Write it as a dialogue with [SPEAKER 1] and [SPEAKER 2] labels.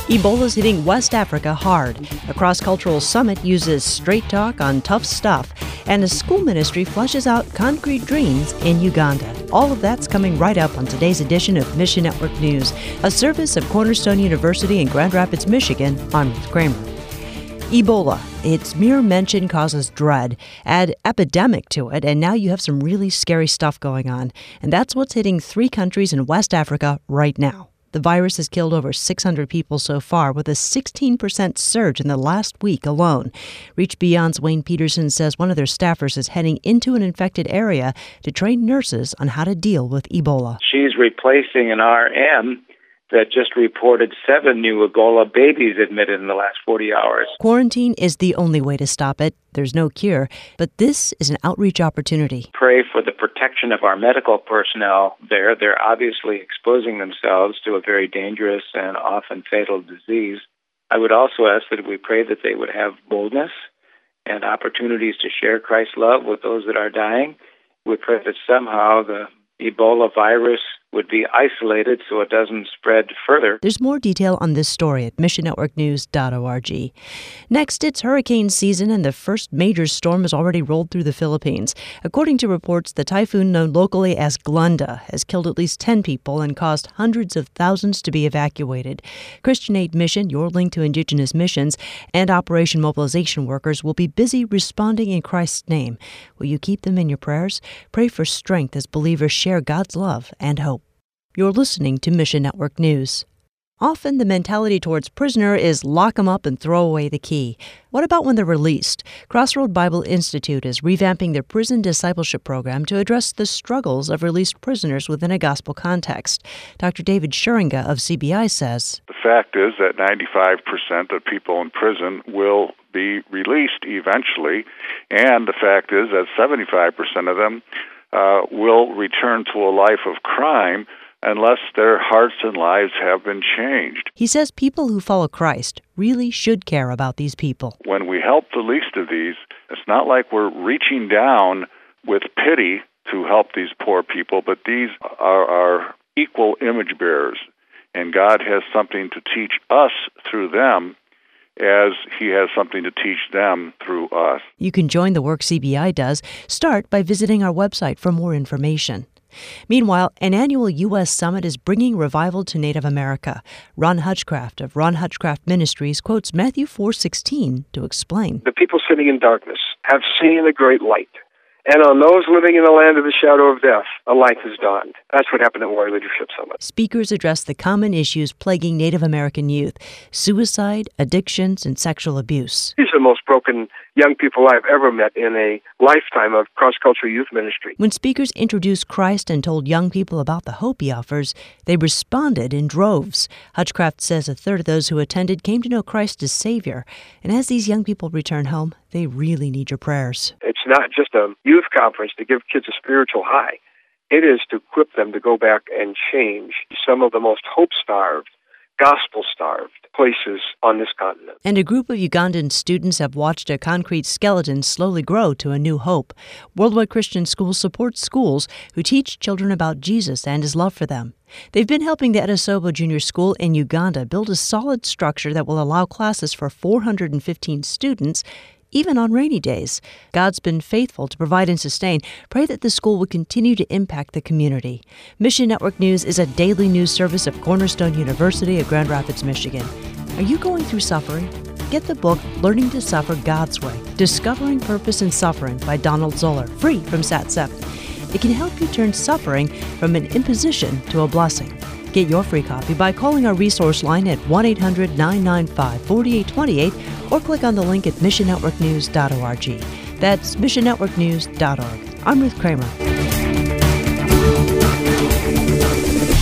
[SPEAKER 1] Ebola's hitting West Africa hard. A cross-cultural summit uses straight talk on tough stuff. And a school ministry fleshes out concrete dreams in Uganda. All of that's coming right up on today's edition of Mission Network News, a service of Cornerstone University in Grand Rapids, Michigan. I'm Ruth Kramer. Ebola. Its mere mention causes dread. Add epidemic to it, and now you have some really scary stuff going on. And that's what's hitting 3 countries in West Africa right now. The virus has killed over 600 people so far, with a 16% surge in the last week alone. Reach Beyond's Wayne Peterson says one of their staffers is heading into an infected area to train nurses on how to deal with Ebola.
[SPEAKER 2] She's replacing an RM that just reported 7 new Ebola babies admitted in the last 40 hours.
[SPEAKER 1] Quarantine is the only way to stop it. There's no cure, but this is an outreach opportunity.
[SPEAKER 2] Pray for the protection of our medical personnel there. They're obviously exposing themselves to a very dangerous and often fatal disease. I would also ask that we pray that they would have boldness and opportunities to share Christ's love with those that are dying. We pray that somehow the Ebola virus would be isolated so it doesn't spread further.
[SPEAKER 1] There's more detail on this story at missionnetworknews.org. Next, it's hurricane season, and the first major storm has already rolled through the Philippines. According to reports, the typhoon known locally as Glenda has killed at least 10 people and caused hundreds of thousands to be evacuated. Christian Aid Mission, your link to Indigenous missions, and Operation Mobilization workers will be busy responding in Christ's name. Will you keep them in your prayers? Pray for strength as believers share God's love and hope. You're listening to Mission Network News. Often the mentality towards prisoner is lock them up and throw away the key. What about when they're released? Crossroad Bible Institute is revamping their prison discipleship program to address the struggles of released prisoners within a gospel context. Dr. David Schuringa of CBI says,
[SPEAKER 3] the fact is that 95% of people in prison will be released eventually, and the fact is that 75% of them will return to a life of crime unless their hearts and lives have been changed.
[SPEAKER 1] He says people who follow Christ really should care about these people.
[SPEAKER 3] When we help the least of these, it's not like we're reaching down with pity to help these poor people, but these are our equal image bearers, and God has something to teach us through them as He has something to teach them through us.
[SPEAKER 1] You can join the work CBI does. Start by visiting our website for more information. Meanwhile, an annual U.S. summit is bringing revival to Native America. Ron Hutchcraft of Ron Hutchcraft Ministries quotes Matthew 4:16 to explain.
[SPEAKER 4] The people sitting in darkness have seen a great light, and on those living in the land of the shadow of death, a light has dawned. That's what happened at Warrior Leadership Summit.
[SPEAKER 1] Speakers address the common issues plaguing Native American youth: suicide, addictions, and sexual abuse.
[SPEAKER 4] These are the most broken young people I've ever met in a lifetime of cross-cultural youth ministry.
[SPEAKER 1] When speakers introduced Christ and told young people about the hope He offers, they responded in droves. Hutchcraft says a third of those who attended came to know Christ as Savior. And as these young people return home, they really need your prayers.
[SPEAKER 4] It's not just a youth conference to give kids a spiritual high. It is to equip them to go back and change some of the most hope-starved, gospel-starved places on this continent.
[SPEAKER 1] And a group of Ugandan students have watched a concrete skeleton slowly grow to a new hope. Worldwide Christian Schools supports schools who teach children about Jesus and His love for them. They've been helping the Edesobo Junior School in Uganda build a solid structure that will allow classes for 415 students, even on rainy days. God's been faithful to provide and sustain. Pray that the school will continue to impact the community. Mission Network News is a daily news service of Cornerstone University of Grand Rapids, Michigan. Are you going through suffering? Get the book Learning to Suffer God's Way, Discovering Purpose in Suffering by Donald Zoller, free from SAT-SEP. It can help you turn suffering from an imposition to a blessing. Get your free copy by calling our resource line at 1-800-995-4828 or click on the link at missionnetworknews.org. That's missionnetworknews.org. I'm Ruth Kramer.